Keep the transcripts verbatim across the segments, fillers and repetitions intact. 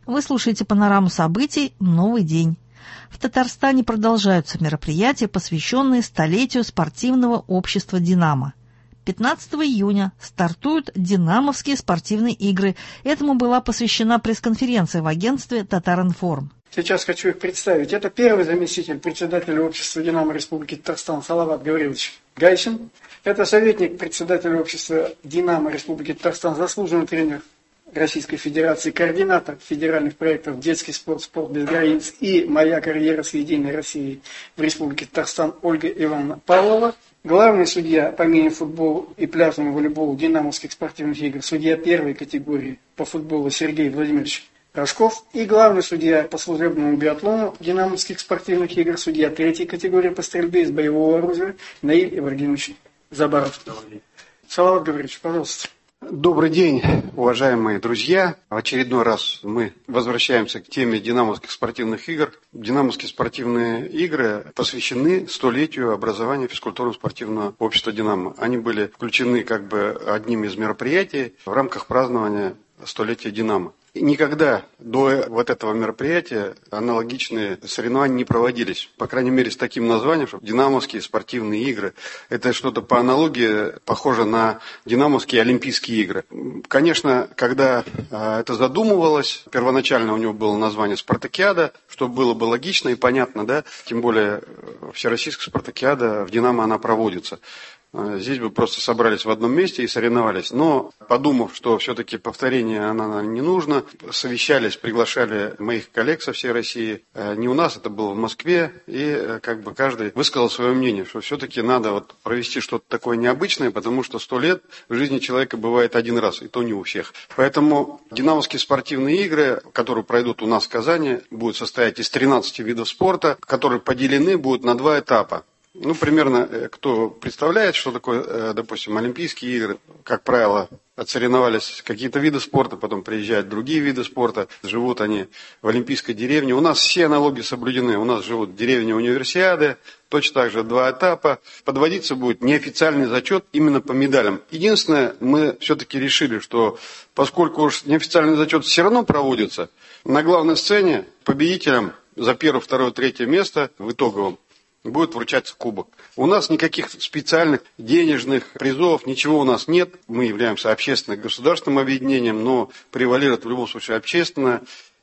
Вы слушаете панораму событий «Новый день». В Татарстане продолжаются мероприятия, посвященные столетию спортивного общества «Динамо». пятнадцатого июня стартуют «Динамовские спортивные игры». Этому была посвящена пресс-конференция в агентстве «Татаринформ». Сейчас хочу их представить. Это первый заместитель председателя общества «Динамо» Республики Татарстан Салават Гаврилович Гайсин. Это советник председателя общества «Динамо» Республики Татарстан, заслуженный тренер Российской Федерации, координатор федеральных проектов «Детский спорт, спорт без границ» и «Моя карьера с Единой Россией» в Республике Татарстан Ольга Ивановна Павлова. Главный судья по мини-футболу и пляжному волейболу динамовских спортивных игр, судья первой категории по футболу Сергей Владимирович Рожков. И главный судья по служебному биатлону динамовских спортивных игр, судья третьей категории по стрельбе из боевого оружия Наиль Ибрагимович Забаров. Салават Гаврилович, пожалуйста. Добрый день, уважаемые друзья. В очередной раз мы возвращаемся к теме динамовских спортивных игр. Динамовские спортивные игры посвящены столетию образования физкультурно-спортивного общества «Динамо». Они были включены как бы одним из мероприятий в рамках празднования столетия «Динамо». И никогда до вот этого мероприятия аналогичные соревнования не проводились. По крайней мере, с таким названием, что «Динамовские спортивные игры». Это что-то по аналогии похоже на «Динамовские олимпийские игры». Конечно, когда а, это задумывалось, первоначально у него было название «Спартакиада», что было бы логично и понятно, да? Тем более всероссийская спартакиада в «Динамо» она проводится. Здесь бы просто собрались в одном месте и соревновались. Но, подумав, что все-таки повторение она не нужно, совещались, приглашали моих коллег со всей России. Не у нас, это было в Москве. И как бы каждый высказал свое мнение, что все-таки надо вот провести что-то такое необычное, потому что сто лет в жизни человека бывает один раз, и то не у всех. Поэтому динамовские спортивные игры, которые пройдут у нас в Казани, будут состоять из тринадцати видов спорта, которые поделены будут на два этапа. Ну, примерно, кто представляет, что такое, допустим, Олимпийские игры, как правило, отсоревновались какие-то виды спорта, потом приезжают другие виды спорта, живут они в Олимпийской деревне. У нас все аналогии соблюдены, у нас живут деревни Универсиады, точно так же два этапа. Подводиться будет неофициальный зачет именно по медалям. Единственное, мы все-таки решили, что поскольку уж неофициальный зачет все равно проводится, на главной сцене победителям за первое, второе, третье место в итоговом будет вручаться кубок. У нас никаких специальных денежных призов, ничего у нас нет. Мы являемся общественным государственным объединением, но превалирует в любом случае общественное.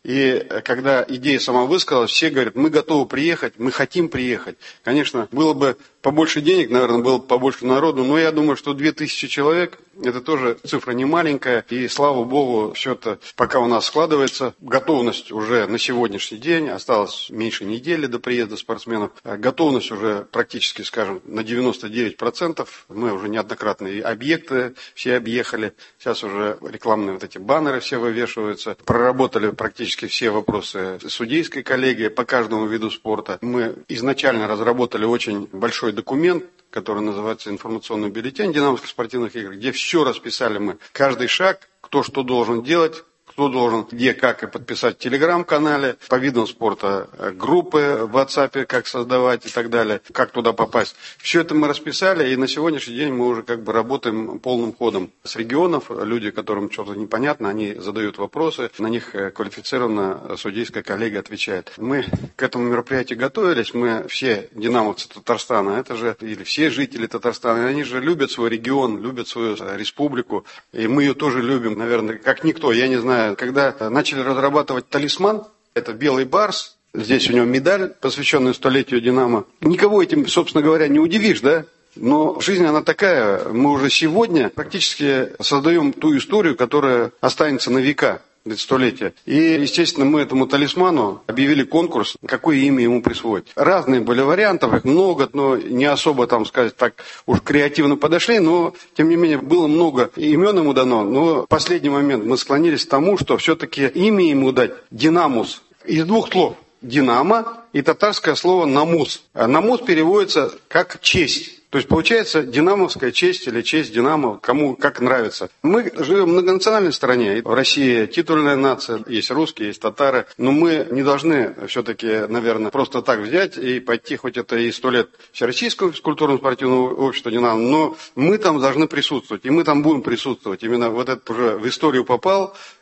И когда идея сама высказалась, все говорят, мы готовы приехать, мы хотим приехать. Конечно, было бы побольше денег, наверное, было бы побольше народу, но я думаю, что две тысячи человек, это тоже цифра не маленькая. И слава богу, все это пока у нас складывается. Готовность уже на сегодняшний день, осталось меньше недели до приезда спортсменов. Готовность уже практически, скажем, на девяносто девять процентов. Мы уже неоднократно и объекты все объехали. Сейчас уже рекламные вот эти баннеры все вывешиваются. Проработали практически все вопросы судейской коллегии по каждому виду спорта. Мы изначально разработали очень большой документ, который называется «Информационный бюллетень динамовских спортивных игр», где все расписали мы, каждый шаг, кто что должен делать, кто должен где, как и подписать в телеграм-канале, по видам спорта, группы в WhatsApp, как создавать и так далее, как туда попасть. Все это мы расписали, и на сегодняшний день мы уже как бы работаем полным ходом с регионов. Люди, которым что-то непонятно, они задают вопросы, на них квалифицированно судейская коллегия отвечает. Мы к этому мероприятию готовились, мы все динамовцы Татарстана, это же или все жители Татарстана, они же любят свой регион, любят свою республику, и мы ее тоже любим, наверное, как никто, я не знаю. Когда начали разрабатывать талисман, это белый барс, здесь у него медаль, посвященная столетию «Динамо». Никого этим, собственно говоря, не удивишь, да? Но жизнь, она такая. Мы уже сегодня практически создаем ту историю, которая останется на века. Столетия. И, естественно, мы этому талисману объявили конкурс, какое имя ему присвоить. Разные были варианты, их много, но не особо, там сказать, так уж креативно подошли, но, тем не менее, было много имен ему дано, но в последний момент мы склонились к тому, что все-таки имя ему дать «Динамус». Из двух слов «Динамо» и татарское слово «намус». «Намус» переводится как «честь». То есть получается динамовская честь или честь Динамо, кому как нравится. Мы живем в многонациональной стране. В России титульная нация, есть русские, есть татары. Но мы не должны все-таки, наверное, просто так взять и пойти, хоть это и сто лет Всероссийского физкультурно-спортивного общества Динамо, но мы там должны присутствовать. И мы там будем присутствовать. Именно вот это уже в историю попал.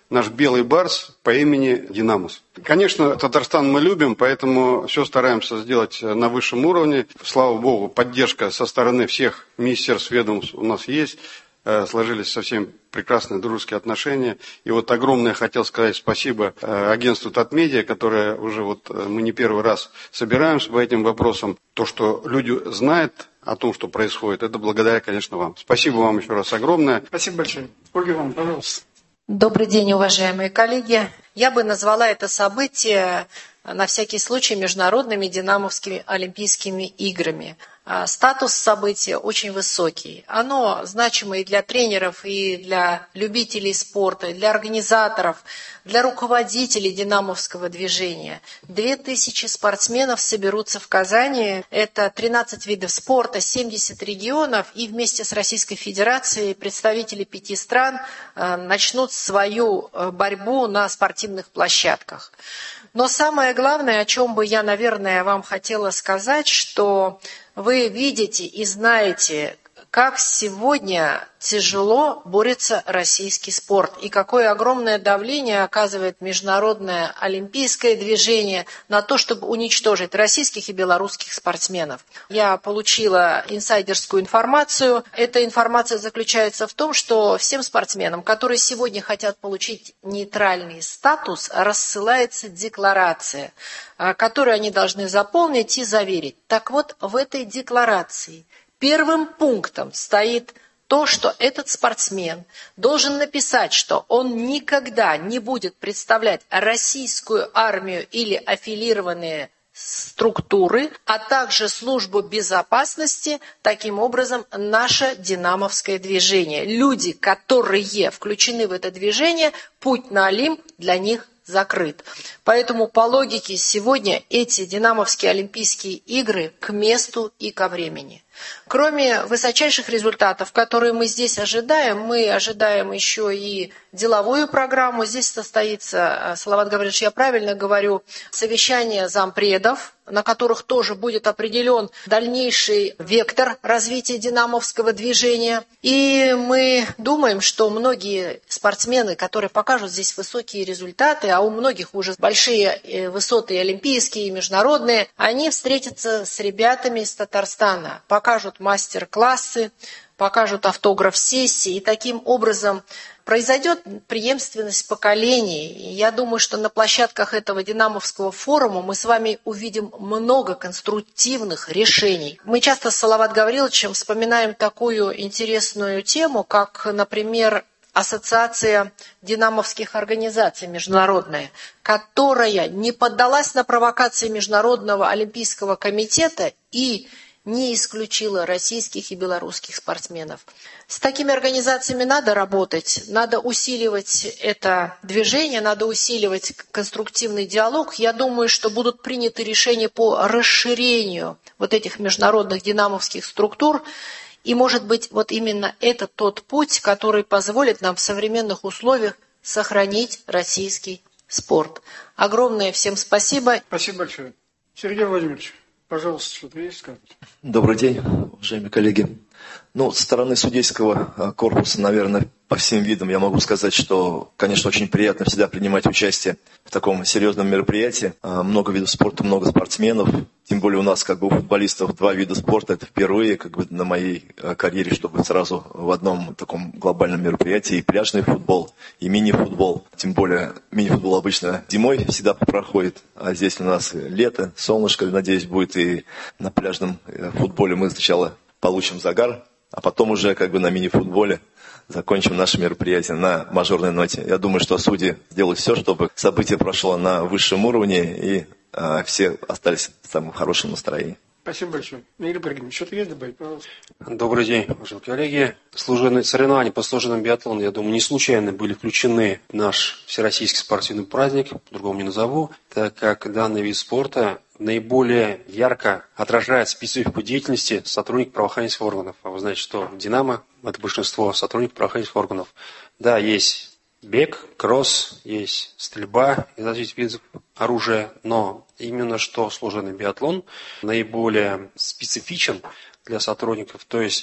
наш белый барс по имени Динамос. Конечно, Татарстан мы любим, поэтому все стараемся сделать на высшем уровне. Слава Богу, поддержка со стороны всех министерств, ведомств у нас есть. Сложились совсем прекрасные дружеские отношения. И вот огромное хотел сказать спасибо агентству Татмедиа, которое уже вот мы не первый раз собираемся по этим вопросам. То, что люди знают о том, что происходит, это благодаря, конечно, вам. Спасибо вам еще раз огромное. Спасибо большое. Ольга Ивановна, пожалуйста. Добрый день, уважаемые коллеги. Я бы назвала это событие на всякий случай международными динамовскими олимпийскими играми. Статус события очень высокий. Оно значимо и для тренеров, и для любителей спорта, и для организаторов, для руководителей динамовского движения. Две тысячи спортсменов соберутся в Казани. Это тринадцать видов спорта, семьдесят регионов. И вместе с Российской Федерацией представители пяти стран начнут свою борьбу на спортивных площадках. Но самое главное, о чем бы я, наверное, вам хотела сказать, что вы видите и знаете, как сегодня тяжело борется российский спорт и какое огромное давление оказывает международное олимпийское движение на то, чтобы уничтожить российских и белорусских спортсменов. Я получила инсайдерскую информацию. Эта информация заключается в том, что всем спортсменам, которые сегодня хотят получить нейтральный статус, рассылается декларация, которую они должны заполнить и заверить. Так вот, в этой декларации первым пунктом стоит то, что этот спортсмен должен написать, что он никогда не будет представлять российскую армию или аффилированные структуры, а также службу безопасности, таким образом, наше динамовское движение. Люди, которые включены в это движение, путь на Олимп для них закрыт. Поэтому по логике сегодня эти динамовские олимпийские игры к месту и ко времени. Кроме высочайших результатов, которые мы здесь ожидаем, мы ожидаем еще и деловую программу. Здесь состоится, Салават Гаврилович, я правильно говорю, совещание зампредов, на которых тоже будет определен дальнейший вектор развития динамовского движения. И мы думаем, что многие спортсмены, которые покажут здесь высокие результаты, а у многих уже большие высоты олимпийские и международные, они встретятся с ребятами из Татарстана, покажут мастер-классы, покажут автограф-сессии, и таким образом произойдет преемственность поколений. И я думаю, что на площадках этого динамовского форума мы с вами увидим много конструктивных решений. Мы часто с Салават Гавриловичем вспоминаем такую интересную тему, как, например, Ассоциация динамовских организаций международная, которая не поддалась на провокации Международного олимпийского комитета и не исключила российских и белорусских спортсменов. С такими организациями надо работать, надо усиливать это движение, надо усиливать конструктивный диалог. Я думаю, что будут приняты решения по расширению вот этих международных динамовских структур. И, может быть, вот именно это тот путь, который позволит нам в современных условиях сохранить российский спорт. Огромное всем спасибо. Спасибо большое. Сергей Владимирович, пожалуйста, что-то есть сказать? Добрый день, уважаемые коллеги. Ну, со стороны судейского корпуса, наверное, по всем видам я могу сказать, что, конечно, очень приятно всегда принимать участие в таком серьезном мероприятии. Много видов спорта, много спортсменов. Тем более у нас, как бы, у футболистов два вида спорта. Это впервые, как бы, на моей карьере, чтобы сразу в одном таком глобальном мероприятии и пляжный футбол, и мини-футбол. Тем более мини-футбол обычно зимой всегда проходит, а здесь у нас лето, солнышко, надеюсь, будет, и на пляжном футболе мы сначала получим загар, а потом уже, как бы, на мини-футболе закончим наше мероприятие на мажорной ноте. Я думаю, что судьи сделают все, чтобы событие прошло на высшем уровне и а, все остались в самом хорошем настроении. Спасибо большое. Игорь Брагин, что-то есть добавить, пожалуйста? Добрый день, уважаемые коллеги. Служебные соревнования по служебному биатлону, я думаю, не случайно были включены в наш всероссийский спортивный праздник, по-другому не назову, так как данный вид спорта наиболее ярко отражает специфику деятельности сотрудников правоохранительных органов. А вы знаете, что в «Динамо» это большинство сотрудников правоохранительных органов. Да, есть бег, кросс, есть стрельба из различных видов оружия, но именно что служебный биатлон наиболее специфичен для сотрудников. То есть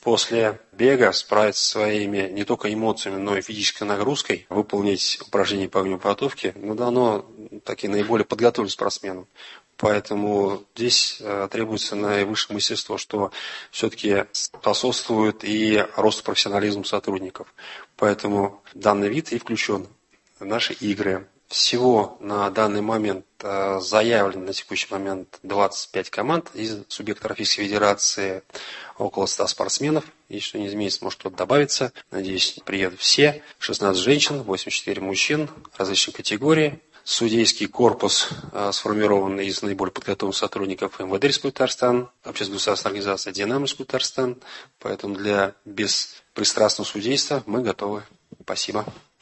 после бега справиться со своими не только эмоциями, но и физической нагрузкой, выполнить упражнения по огнеподготовке, ну, дано таки наиболее подготовленным спортсменам. Поэтому здесь э, требуется наивысшее мастерство, что все-таки способствует и росту профессионализма сотрудников. Поэтому данный вид и включен в наши игры. Всего на данный момент э, заявлено на текущий момент двадцать пять команд из субъектов Российской Федерации, около ста спортсменов. Если что не изменится, может кто-то добавится. Надеюсь, приедут все. шестнадцать женщин, восемьдесят четыре мужчин различных категорий. Судейский корпус э, сформирован из наиболее подготовленных сотрудников эм вэ дэ Республики Татарстан, общественной государственной организации «Динамо» Республики Татарстан. Поэтому для беспристрастного судейства мы готовы. Спасибо.